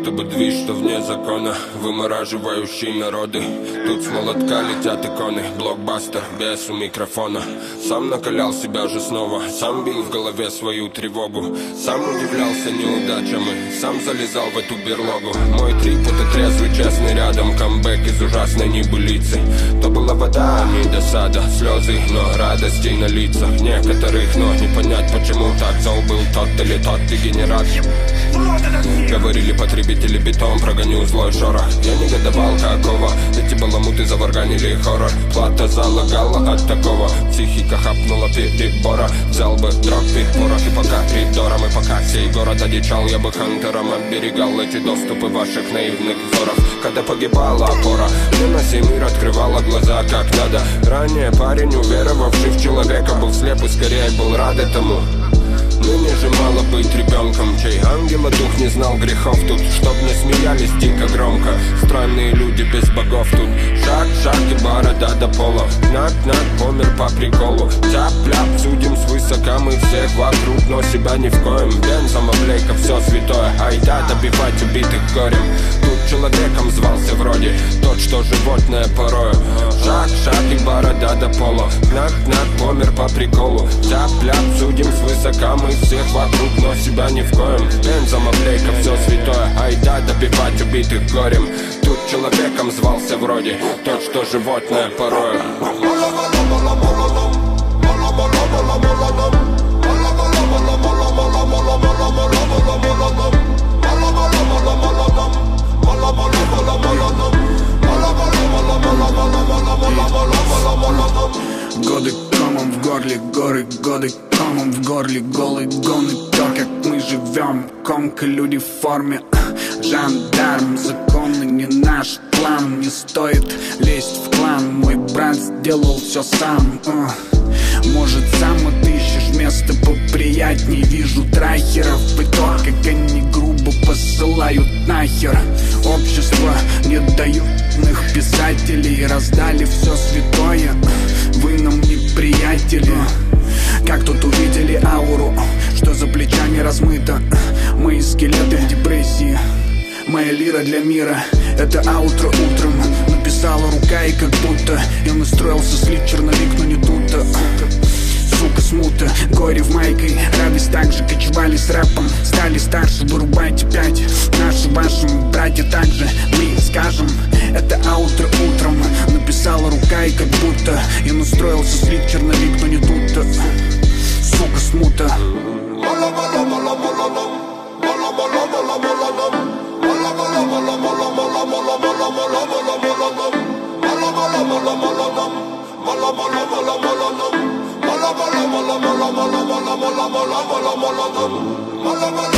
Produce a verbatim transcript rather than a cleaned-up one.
будто бы движ, что вне закона, вымораживающий народы. Тут с молотка летят иконы, блокбастер без у микрофона. Сам накалял себя же снова, сам бил в голове свою тревогу, сам удивлялся неудачам и сам залезал в эту берлогу. Мой трип — это трезвый, честный рядом, камбэк из ужасной небылицы. То была вода, а не досада, слезы, но радостей на лицах некоторых. Но не понять, почему так зол был тот или тот дегенерат. Говорили потребители бетон, прогоню злой шорох. Я негодовал, какого эти баламуты заварганили хоррор. Плата залагала от такого, психика хапнула перебора. Взял бы дроп, порох и пока коридором. И пока сей город одичал, я бы хантером оберегал эти доступы ваших наивных взоров. Когда погибала опора, мне на сей мир открывала глаза как надо. Ранее парень, уверовавший в человека, был слеп и скорее был рад этому. Ныне же мало быть ребенком, чей ангела дух не знал грехов тут. Чтоб не смеялись дико громко, странные люди без богов тут. Шаг, шаг и борода до пола, нак-нак, помер по приколу. Тяп-ляп, судим свысока мы всех вокруг, но себя ни в коем. Бензом облейка, все святое, айда добивать убитых горем. Тут человеком звался вроде тот, что животное порою. Шаг, шаг и борода до пола, нак-нак, помер по приколу. Тяп-ляп, судим свысока мы всех вокруг, но себя ни в коем. Бензом облейка, все святое, айда добивать убитых горем. Тут человеком звался вроде тот, что животное порою. Годы комом в горле, горы, годы комом в горле, голый гон и то, как мы живем. Комка, люди в форме, жандарм, законы не наш план. Не стоит лезть в клан, мой брат сделал все сам. uh. Может, сам отыщешь место поприятней. Вижу трахеров и то, как они грубо посылают нахер. Общество не дают их писателей, раздали все святое. Вы нам не приятели. Как тут увидели ауру, что за плечами размыто. Мои скелеты в депрессии, моя лира для мира. Это аутро утром написала рука, и как будто я настроился слить черновик, но не тут-то. Сука, смута, горе в майке, радость также кочевали с рэпом. Стали старше, вырубайте пять. Наши, ваши братья также, мы скажем. Это аутро утром написала рука, и как будто я настроился слить черновик, но не тут-то. Сука, смута. Mala